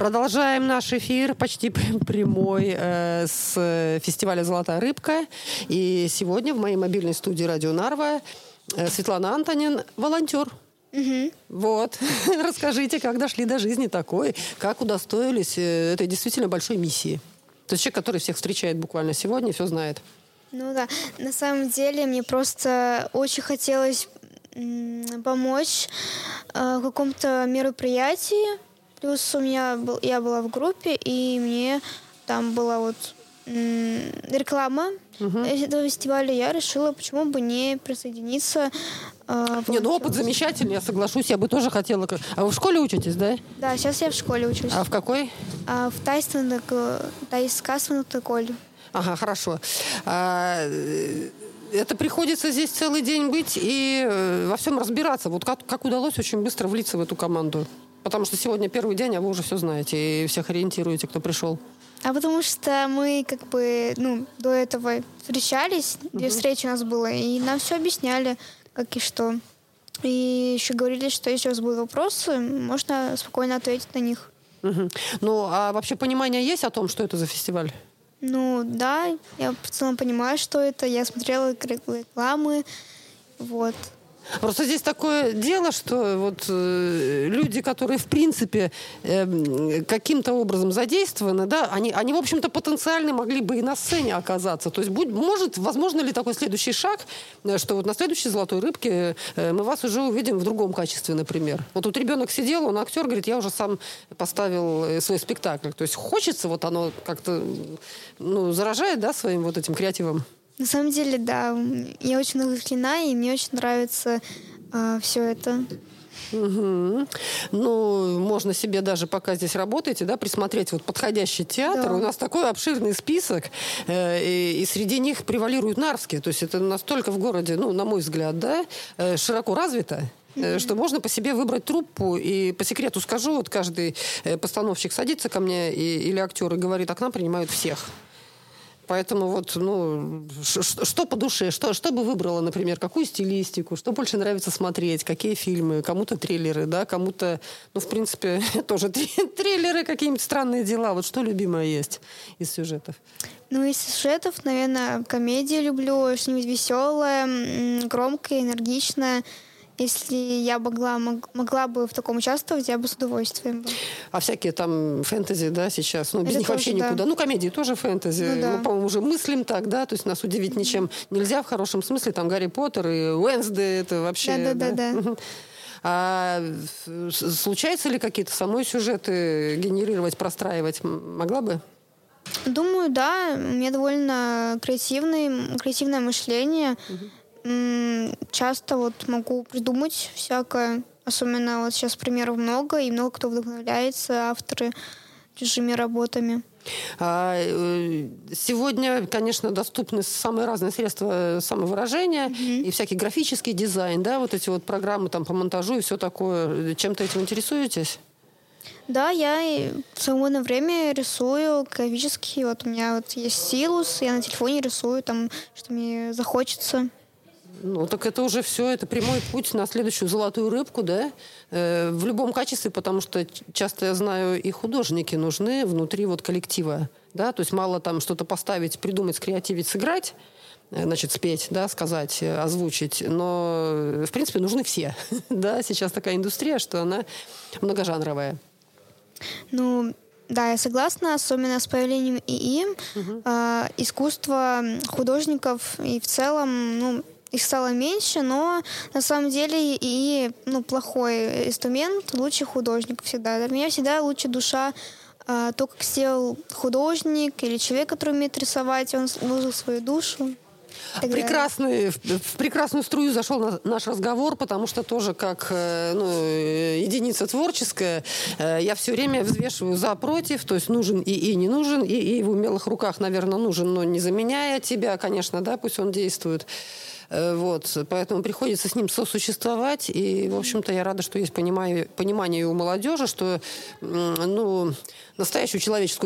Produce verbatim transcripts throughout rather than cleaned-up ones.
Продолжаем наш эфир, почти прямой, э, с фестиваля «Золотая рыбка». И сегодня в моей мобильной студии «Радио Нарва» э, Светлана Антонин, волонтер. Угу. Вот. Расскажите, как дошли до жизни такой, как удостоились э, этой действительно большой миссии. То есть человек, который всех встречает буквально сегодня, все знает. Ну да, на самом деле мне просто очень хотелось м, помочь э, в каком-то мероприятии. Плюс у меня был, я была в группе, и мне там была вот м, реклама Угу. этого фестиваля. Я решила, почему бы не присоединиться. Э, Не, ну опыт замечательный, я соглашусь, я бы тоже хотела. А вы в школе учитесь, да? Да, сейчас я в школе учусь. А в какой? А, в Тайскасванутаколе. Ага, хорошо. А, это приходится здесь целый день быть и э, во всем разбираться. Вот как, как удалось очень быстро влиться в эту команду? Потому что сегодня первый день, а вы уже все знаете и всех ориентируете, кто пришел. А потому что мы как бы ну, до этого встречались, две Угу. встречи у нас было, и нам все объясняли, как и что. И еще говорили, что если у вас будут вопросы, можно спокойно ответить на них. Угу. Ну, а вообще понимание есть о том, что это за фестиваль? Ну, да, я в целом понимаю, что это. Я смотрела рекламы, вот. Просто здесь такое дело, что вот э, люди, которые в принципе э, каким-то образом задействованы, да, они, они, в общем-то, потенциально могли бы и на сцене оказаться. То есть, будь, может, возможно ли такой следующий шаг, э, что вот на следующей «Золотой рыбке» э, мы вас уже увидим в другом качестве, например. Вот тут ребенок сидел, он актер, говорит, я уже сам поставил э, свой спектакль. То есть хочется, вот оно как-то ну, заражает, да, своим вот этим креативом? На самом деле, да, я очень вдохновлена, и мне очень нравится э, все это. Угу. Ну, можно себе даже, пока здесь работаете, да, присмотреть вот подходящий театр. Да. У нас такой обширный список, э, и, и среди них превалируют нарвские. То есть это настолько в городе, ну, на мой взгляд, да, э, широко развито, mm-hmm. что можно по себе выбрать труппу. И по секрету скажу, вот каждый э, постановщик садится ко мне и, или актер и говорит, а к нам принимают всех. Поэтому вот, ну, ш- что по душе, что, что бы выбрала, например, какую стилистику, что больше нравится смотреть, какие фильмы, кому-то триллеры, да, кому-то, ну, в принципе, тоже триллеры, какие-нибудь странные дела. Вот что любимое есть из сюжетов? Ну, из сюжетов, наверное, комедии люблю, что-нибудь веселое, громкое, энергичное. Если я могла, могла бы в таком участвовать, я бы с удовольствием. А всякие там фэнтези, да, сейчас, ну, без Это них тоже, вообще да. никуда. Ну, комедии тоже фэнтези. Ну, да. Мы, по-моему, уже мыслим так, да, то есть нас удивить ничем нельзя в хорошем смысле. Там Гарри Поттер и Уэнсдей, это вообще... Да-да-да. А случается ли какие-то самой сюжеты генерировать, простраивать? Могла бы? Думаю, да. У меня довольно креативный, креативное мышление. Угу. Часто вот могу придумать всякое. Особенно вот сейчас примеров много, и много кто вдохновляется, авторы чужими работами. А, сегодня, конечно, доступны самые разные средства самовыражения Mm-hmm. и всякий графический дизайн, да, вот эти вот программы там по монтажу и все такое. Чем-то этим интересуетесь? Да, я и в свободное время рисую графически. Вот у меня вот есть стилус, я на телефоне рисую там, что мне захочется. Ну, так это уже все, это прямой путь на следующую «Золотую рыбку», да, э, в любом качестве, потому что часто, я знаю, и художники нужны внутри вот коллектива, да, то есть мало там что-то поставить, придумать, скреативить, сыграть, э, значит, спеть, да, сказать, э, озвучить, но, в принципе, нужны все, да, сейчас такая индустрия, что она многожанровая. Ну, да, я согласна, особенно с появлением ИИ, Угу. э, искусство художников и в целом, ну, их стало меньше, но на самом деле и ну, плохой инструмент лучше художник всегда. Для меня всегда лучше душа, а, то, как сделал художник или человек, который умеет рисовать, он вложил свою душу. Прекрасный, в, в прекрасную струю зашел на, наш разговор, потому что тоже как ну, единица творческая я все время взвешиваю за против, то есть нужен ИИ, не нужен, ИИ в умелых руках, наверное, нужен, но не заменяя тебя, конечно, да, пусть он действует. Вот, поэтому приходится с ним сосуществовать, и, в общем-то, я рада, что есть понимание, понимание у молодежи, что, ну, настоящую человеческую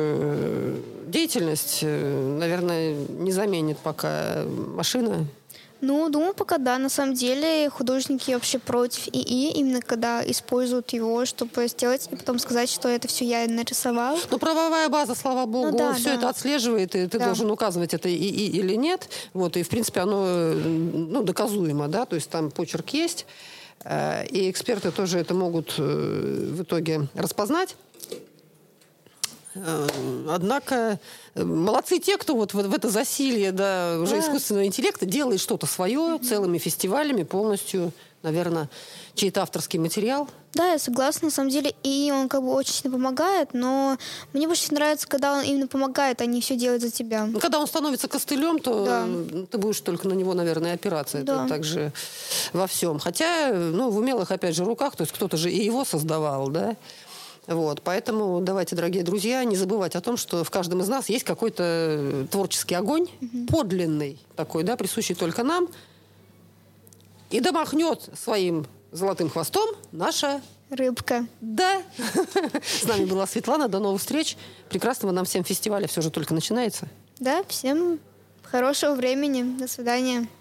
творческую деятельность, наверное, не заменит пока машина. Ну, думаю, пока да. На самом деле художники вообще против ИИ, именно когда используют его, чтобы сделать, и потом сказать, что это все я нарисовал. Ну, правовая база, слава богу, Ну, да, все да. это отслеживает, и ты Да. должен указывать, это ИИ или нет. Вот, и, в принципе, оно ну, доказуемо, да, то есть там почерк есть. Э, И эксперты тоже это могут э, в итоге распознать. Э, Однако э, молодцы те, кто вот в, в это засилье, да, уже Да. искусственного интеллекта делает что-то свое, целыми фестивалями полностью, наверное, чей-то авторский материал. Да, я согласна, на самом деле, и он как бы очень сильно помогает, но мне больше нравится, когда он именно помогает, а не все делает за тебя. Ну, когда он становится костылем, то Да. э, ты будешь только на него, наверное, опираться. Это Да. так же во всем. Хотя, ну, в умелых, опять же, руках, то есть кто-то же и его создавал, да. Вот, поэтому давайте, дорогие друзья, не забывать о том, что в каждом из нас есть какой-то творческий огонь, подлинный такой, да, присущий только нам. И да махнет своим золотым хвостом наша... Рыбка. Да. С нами была Светлана. До новых встреч. Прекрасного нам всем фестиваля. Все же только начинается. Да, всем хорошего времени. До свидания.